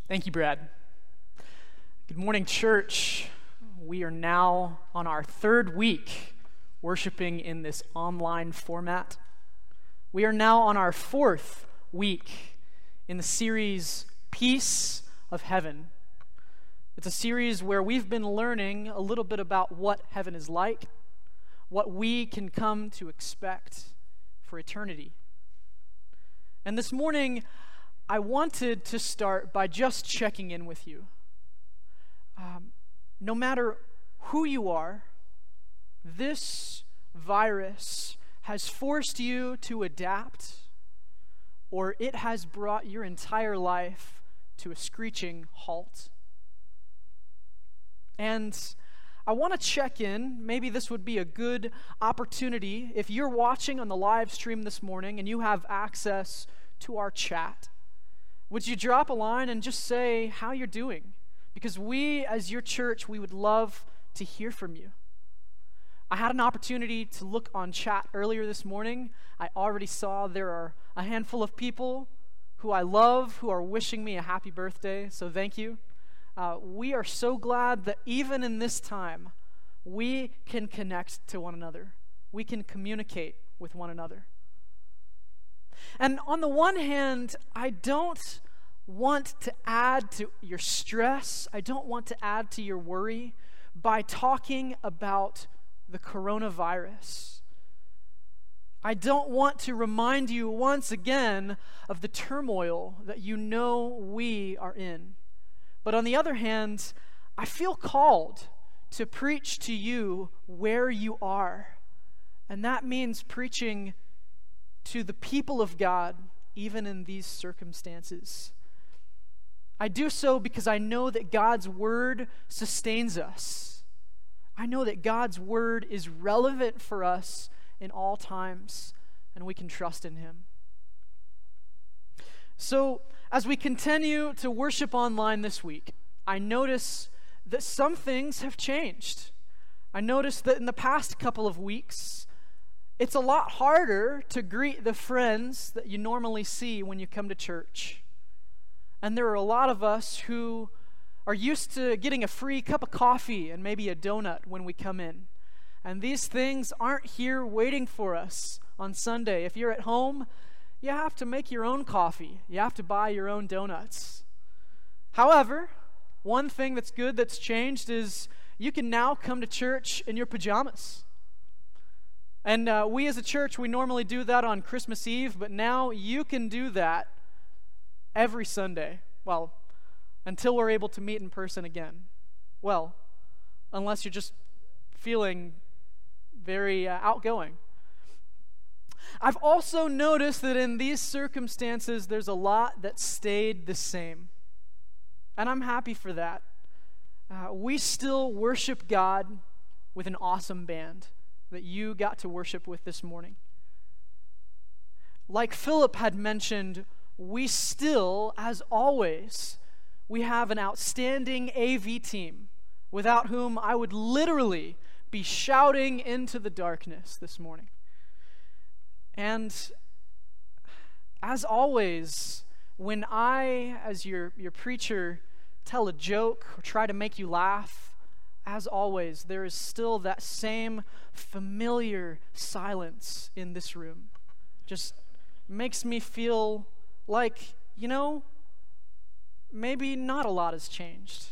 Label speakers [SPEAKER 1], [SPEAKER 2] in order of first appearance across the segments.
[SPEAKER 1] Thank you, Brad. Good morning, church. We are now on our third week worshiping in this online format. We are now on our fourth week in the series Peace of Heaven. It's a series where we've been learning a little bit about what heaven is like, what we can come to expect for eternity. And this morning, I wanted to start by just checking in with you. No matter who you are, this virus has forced you to adapt, or it has brought your entire life to a screeching halt. And I want to check in. Maybe this would be a good opportunity if you're watching on the live stream this morning and you have access to our chat. Would you drop a line and just say how you're doing? Because we, as your church, we would love to hear from you. I had an opportunity to look on chat earlier this morning. I already saw there are a handful of people who I love who are wishing me a happy birthday, so thank you. We are so glad that even in this time, we can connect to one another. We can communicate with one another. And on the one hand, I don't want to add to your stress. I don't want to add to your worry by talking about the coronavirus. I don't want to remind you once again of the turmoil that you know we are in. But on the other hand, I feel called to preach to you where you are. And that means preaching to the people of God, even in these circumstances. I do so because I know that God's word sustains us. I know that God's word is relevant for us in all times, and we can trust in Him. So, as we continue to worship online this week, I notice that some things have changed. I noticed that in the past couple of weeks, it's a lot harder to greet the friends that you normally see when you come to church. And there are a lot of us who are used to getting a free cup of coffee and maybe a donut when we come in. And these things aren't here waiting for us on Sunday. If you're at home, you have to make your own coffee. You have to buy your own donuts. However, one thing that's good that's changed is you can now come to church in your pajamas. And we as a church, we normally do that on Christmas Eve, but now you can do that every Sunday. Well, until we're able to meet in person again. Well, unless you're just feeling very outgoing. I've also noticed that in these circumstances, there's a lot that stayed the same. And I'm happy for that. We still worship God with an awesome band that you got to worship with this morning. Like Philip had mentioned, we still, as always, we have an outstanding AV team without whom I would literally be shouting into the darkness this morning. And as always, when I, as your preacher, tell a joke or try to make you laugh, as always, there is still that same familiar silence in this room. Just makes me feel like, maybe not a lot has changed.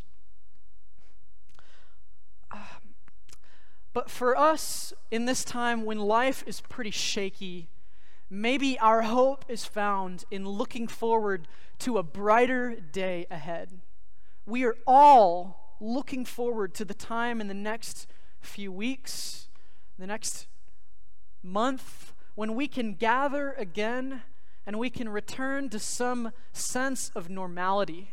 [SPEAKER 1] But for us, in this time when life is pretty shaky, maybe our hope is found in looking forward to a brighter day ahead. We are all looking forward to the time in the next few weeks, the next month, when we can gather again and we can return to some sense of normality.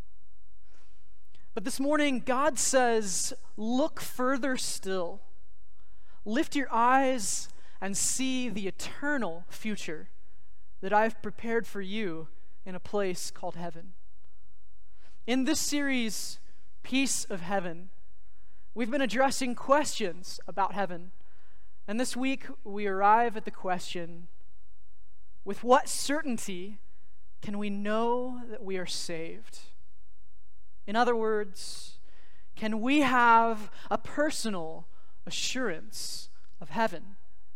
[SPEAKER 1] But this morning, God says, look further still. Lift your eyes and see the eternal future that I've prepared for you in a place called heaven. In this series, Peace of Heaven, we've been addressing questions about heaven. And this week, we arrive at the question, with what certainty can we know that we are saved? In other words, can we have a personal assurance of heaven?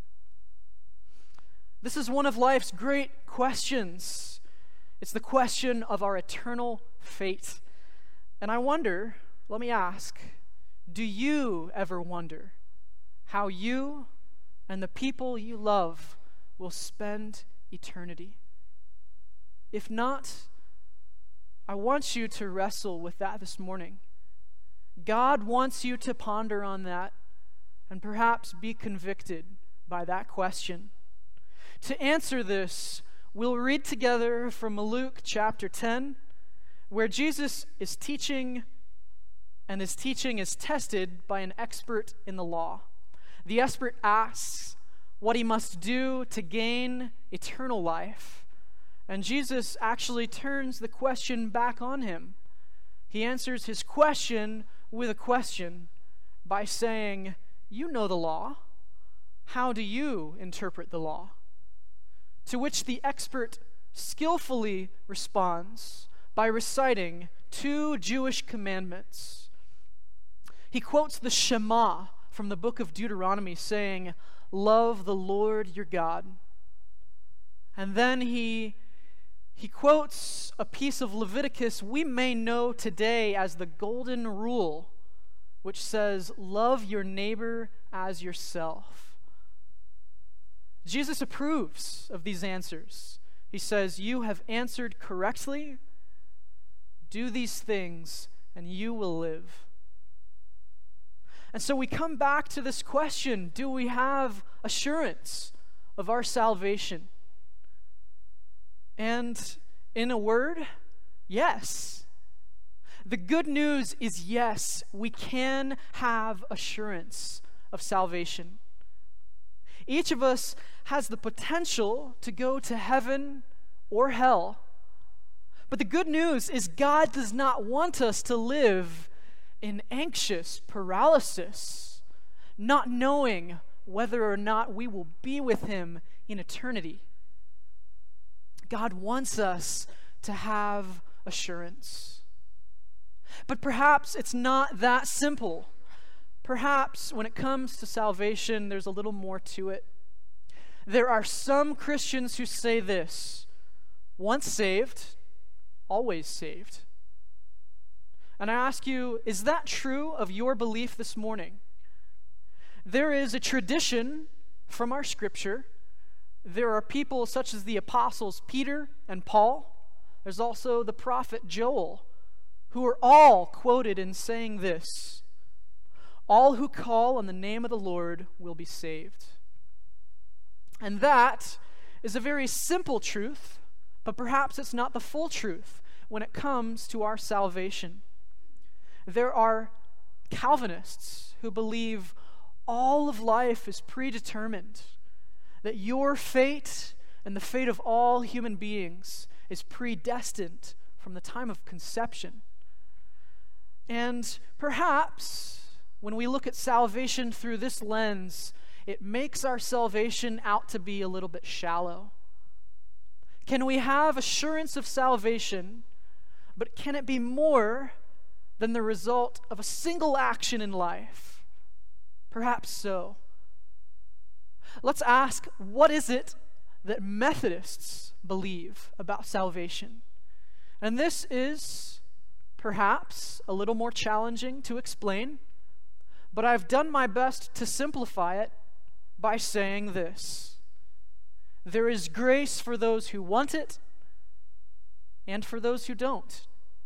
[SPEAKER 1] This is one of life's great questions. It's the question of our eternal fate. And I wonder, let me ask, do you ever wonder how you and the people you love will spend eternity? If not, I want you to wrestle with that this morning. God wants you to ponder on that and perhaps be convicted by that question. To answer this, we'll read together from Luke chapter 10, where Jesus is teaching, and his teaching is tested by an expert in the law. The expert asks what he must do to gain eternal life, and Jesus actually turns the question back on him. He answers his question with a question by saying, "You know the law. How do you interpret the law?" To which the expert skillfully responds by reciting two Jewish commandments. He quotes the Shema from the book of Deuteronomy, saying, "Love the Lord your God." And then he quotes a piece of Leviticus we may know today as the Golden Rule, which says, "Love your neighbor as yourself." Jesus approves of these answers. He says, "You have answered correctly. Do these things, and you will live." And so we come back to this question: do we have assurance of our salvation? And in a word, yes. The good news is yes, we can have assurance of salvation. Each of us has the potential to go to heaven or hell. But the good news is God does not want us to live in anxious paralysis, not knowing whether or not we will be with him in eternity. God wants us to have assurance. But perhaps it's not that simple. Perhaps when it comes to salvation, there's a little more to it. There are some Christians who say this: once saved, always saved. And I ask you, is that true of your belief this morning? There is a tradition from our scripture. There are people such as the apostles Peter and Paul. There's also the prophet Joel, who are all quoted in saying this: "All who call on the name of the Lord will be saved." And that is a very simple truth, but perhaps it's not the full truth when it comes to our salvation. There are Calvinists who believe all of life is predetermined, that your fate and the fate of all human beings is predestined from the time of conception. And perhaps when we look at salvation through this lens, it makes our salvation out to be a little bit shallow. Can we have assurance of salvation, but can it be more than the result of a single action in life? Perhaps so. Let's ask, what is it that Methodists believe about salvation? And this is perhaps a little more challenging to explain, but I've done my best to simplify it by saying this: there is grace for those who want it and for those who don't.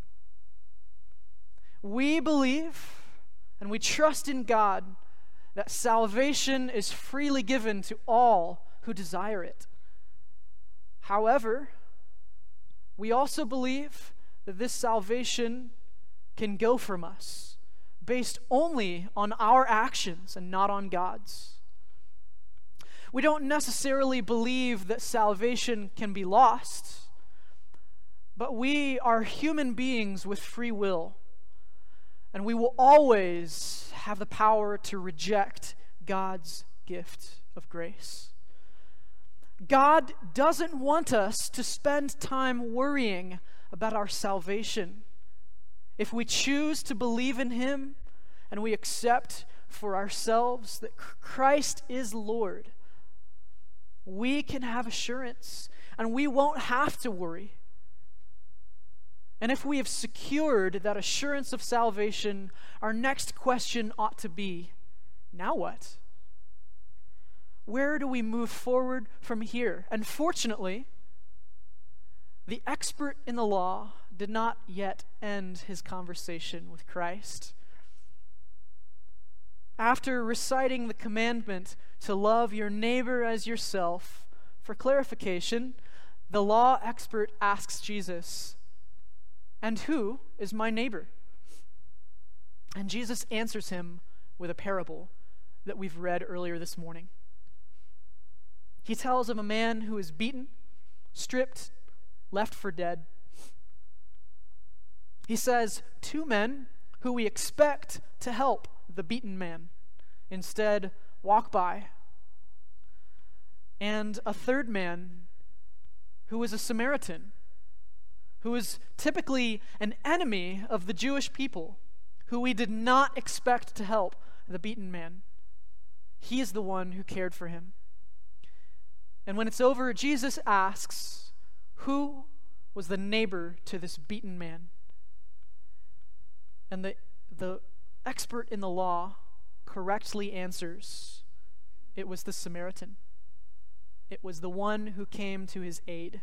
[SPEAKER 1] We believe and we trust in God that salvation is freely given to all who desire it. However, we also believe that this salvation can go from us based only on our actions and not on God's. We don't necessarily believe that salvation can be lost, but we are human beings with free will, and we will always have the power to reject God's gift of grace. God doesn't want us to spend time worrying about our salvation. if we choose to believe in him and we accept for ourselves that Christ is Lord, we can have assurance and we won't have to worry. And if we have secured that assurance of salvation, our next question ought to be, now what? Where do we move forward from here? And fortunately, the expert in the law did not yet end his conversation with Christ. After reciting the commandment to love your neighbor as yourself, for clarification, the law expert asks Jesus, "And who is my neighbor?" And Jesus answers him with a parable that we've read earlier this morning. He tells of a man who is beaten, stripped, left for dead. He says, 2 men who we expect to help the beaten man instead walk by. And a 3rd man who is a Samaritan, who is typically an enemy of the Jewish people, who we did not expect to help the beaten man. He is the one who cared for him. And when it's over, Jesus asks, who was the neighbor to this beaten man? And the expert in the law correctly answers, it was the Samaritan. It was the one who came to his aid.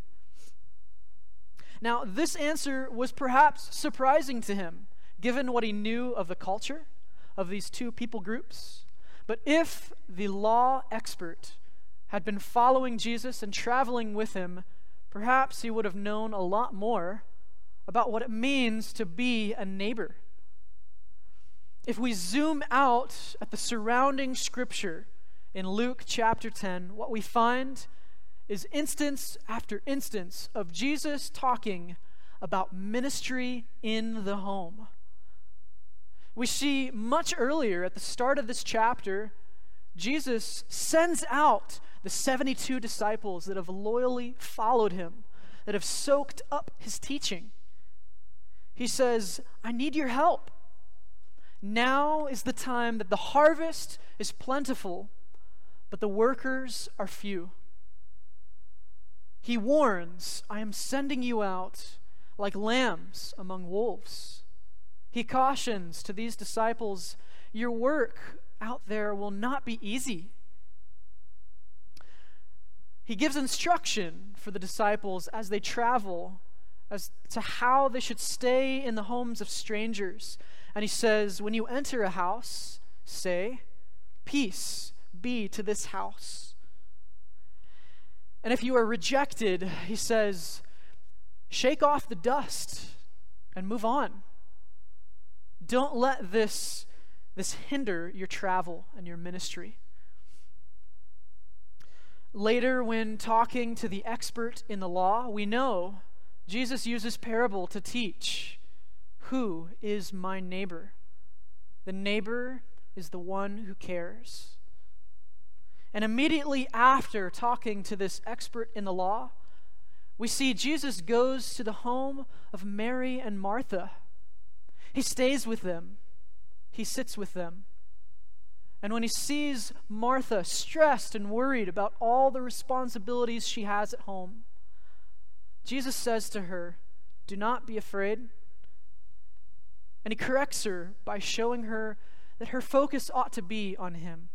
[SPEAKER 1] Now, this answer was perhaps surprising to him, given what he knew of the culture of these 2 people groups. But if the law expert had been following Jesus and traveling with him, perhaps he would have known a lot more about what it means to be a neighbor. If we zoom out at the surrounding scripture in Luke chapter 10, what we find is instance after instance of Jesus talking about ministry in the home. We see much earlier at the start of this chapter, Jesus sends out the 72 disciples that have loyally followed him, that have soaked up his teaching. He says, I need your help. Now is the time that the harvest is plentiful, but the workers are few. He warns, I am sending you out like lambs among wolves. He cautions to these disciples, your work out there will not be easy. He gives instruction for the disciples as they travel as to how they should stay in the homes of strangers. And he says, when you enter a house, say, peace be to this house. And if you are rejected, he says, shake off the dust and move on. Don't let this hinder your travel and your ministry. Later, when talking to the expert in the law, we know Jesus uses parable to teach, who is my neighbor? The neighbor is the one who cares. And immediately after talking to this expert in the law, we see Jesus goes to the home of Mary and Martha. He stays with them. He sits with them. And when he sees Martha stressed and worried about all the responsibilities she has at home, Jesus says to her, do not be afraid. And he corrects her by showing her that her focus ought to be on him.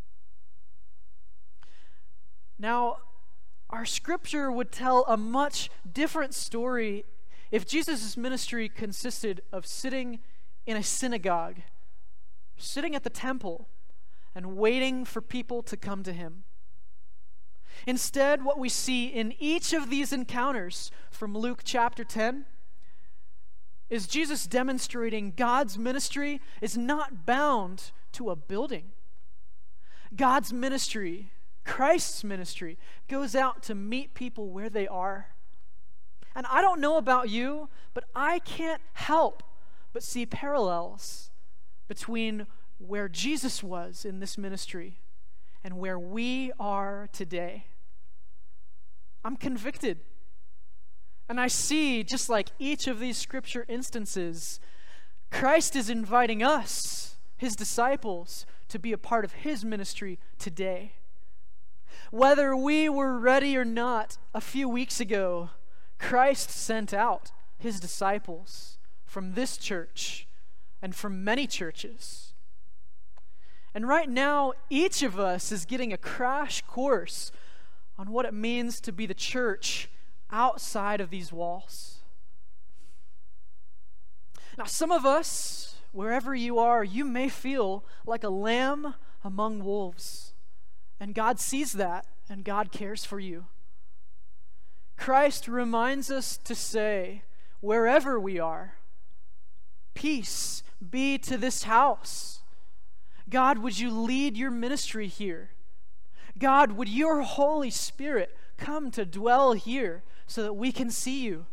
[SPEAKER 1] Now, our scripture would tell a much different story if Jesus' ministry consisted of sitting in a synagogue, sitting at the temple, and waiting for people to come to him. Instead, what we see in each of these encounters from Luke chapter 10 is Jesus demonstrating God's ministry is not bound to a building. God's ministry, Christ's ministry, goes out to meet people where they are. And I don't know about you, but I can't help but see parallels between where Jesus was in this ministry and where we are today. I'm convicted. And I see, just like each of these scripture instances, Christ is inviting us, his disciples, to be a part of his ministry today. Whether we were ready or not, a few weeks ago, Christ sent out his disciples from this church and from many churches. And right now, each of us is getting a crash course on what it means to be the church outside of these walls. Now, some of us, wherever you are, you may feel like a lamb among wolves. And God sees that, and God cares for you. Christ reminds us to say, wherever we are, peace be to this house. God, would you lead your ministry here? God, would your Holy Spirit come to dwell here so that we can see you?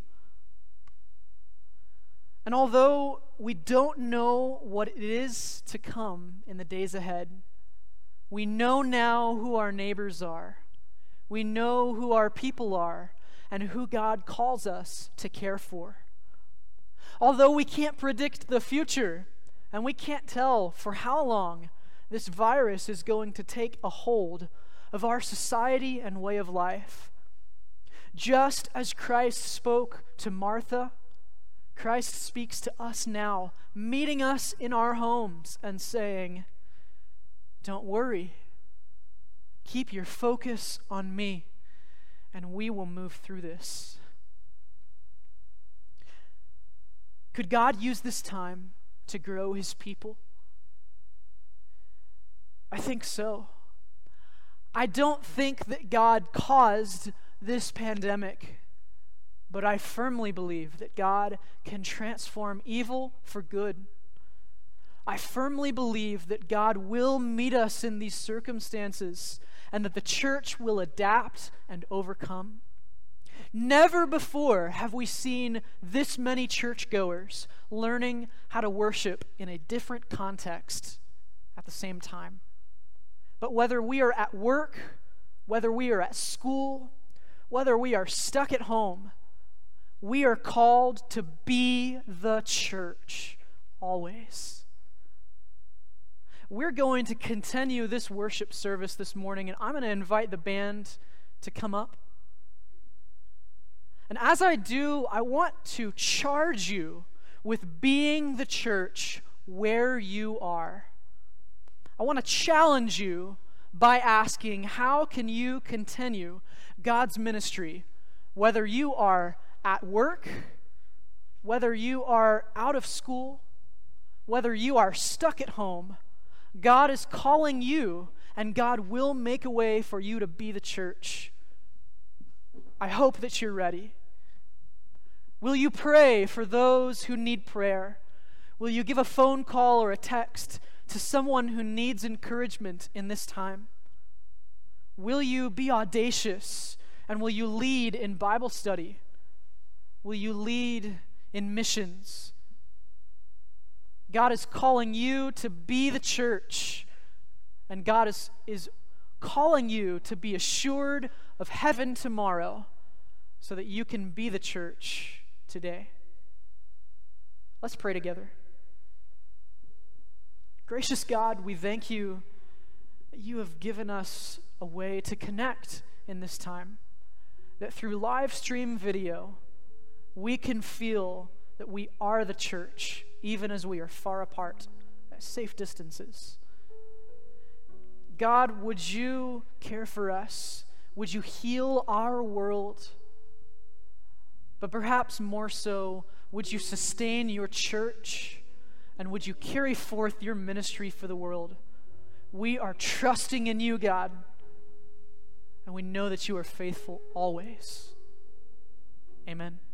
[SPEAKER 1] And although we don't know what it is to come in the days ahead, we know now who our neighbors are. We know who our people are and who God calls us to care for. Although we can't predict the future and we can't tell for how long this virus is going to take a hold of our society and way of life, just as Christ spoke to Martha, Christ speaks to us now, meeting us in our homes and saying, don't worry, keep your focus on me, and we will move through this. Could God use this time to grow his people? I think so. I don't think that God caused this pandemic, but I firmly believe that God can transform evil for good. I firmly believe that God will meet us in these circumstances and that the church will adapt and overcome. Never before have we seen this many churchgoers learning how to worship in a different context at the same time. But whether we are at work, whether we are at school, whether we are stuck at home, we are called to be the church always. We're going to continue this worship service this morning, and I'm going to invite the band to come up. And as I do, I want to charge you with being the church where you are. I want to challenge you by asking, how can you continue God's ministry, whether you are at work, whether you are out of school, whether you are stuck at home? God is calling you, and God will make a way for you to be the church. I hope that you're ready. Will you pray for those who need prayer? Will you give a phone call or a text to someone who needs encouragement in this time? Will you be audacious, and will you lead in Bible study? Will you lead in missions? God is calling you to be the church, and God is calling you to be assured of heaven tomorrow so that you can be the church today. Let's pray together. Gracious God, we thank you that you have given us a way to connect in this time, that through live stream video, we can feel that we are the church, even as we are far apart at safe distances. God, would you care for us? Would you heal our world? But perhaps more so, would you sustain your church? And would you carry forth your ministry for the world? We are trusting in you, God, and we know that you are faithful always. Amen.